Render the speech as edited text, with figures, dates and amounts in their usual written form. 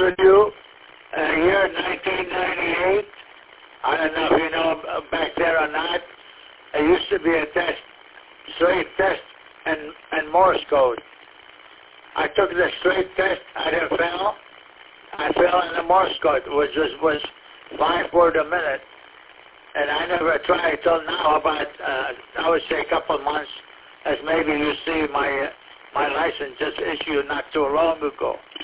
with you, year 1998, I don't know if you know back there or not, there used to be a test, straight test, and Morse code. I took the straight test, I didn't fail. I fell in the Morse code, which was 5 words a minute. And I never tried till now, about, I would say a couple of months, as maybe you see my license just issued not too long ago.